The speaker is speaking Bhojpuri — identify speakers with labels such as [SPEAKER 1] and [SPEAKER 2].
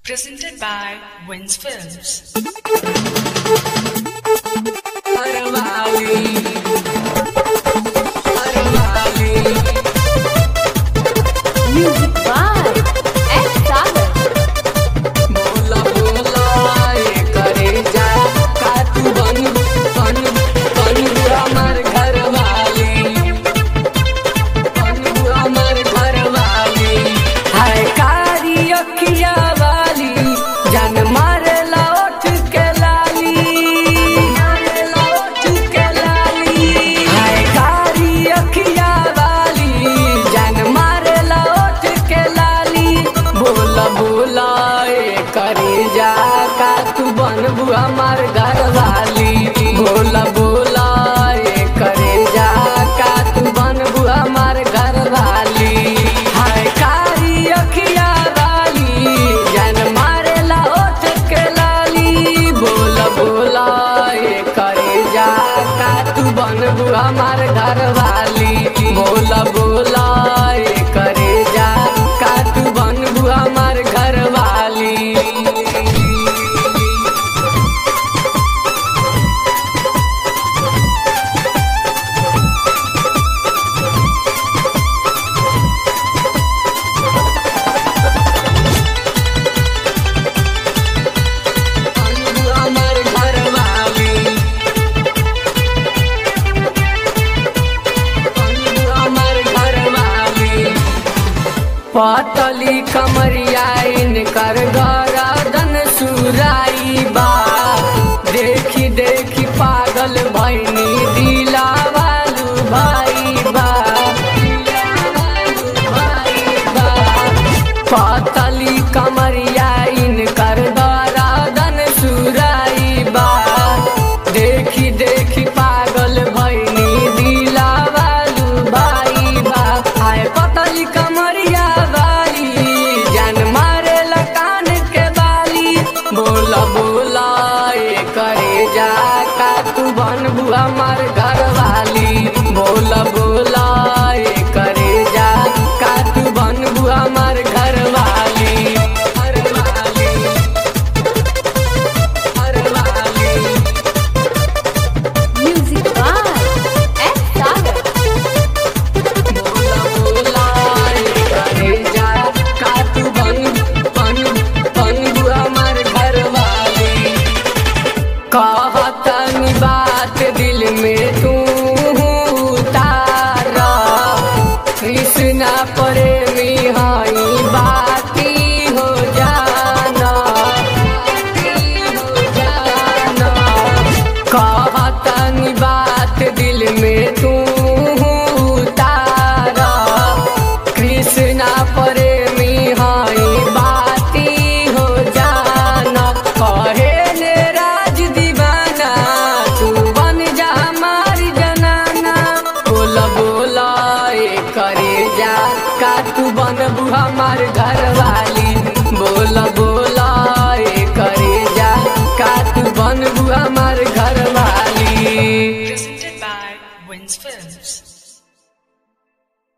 [SPEAKER 1] Presented by Wins Films.
[SPEAKER 2] Music by S. Sagar.
[SPEAKER 3] बोला बोला ये करे जा का तू बन हमार घर वाली बन हमार घर वाली हाय कारी अखिया वाली जान मारेला उठ के लाली मारेला उठ के लाली हाय कारी अखिया वाली जान मारेला उठ के लाली बोला बोला ये करे जा का तू बनबू हमार घर वाली बोला बोला ये करे जा का तू बनबू हमार घर वाली हाय कारी अखिया वाली जान मारेला उठ के लाली बोला बोला ये करे जा का तू बनबू हमार घर वाली बोला बोला ये करे जा का तू बनबू हमार घर वाली हमार घर वाली हमार घर वाली पातली कमरिया इनकर घर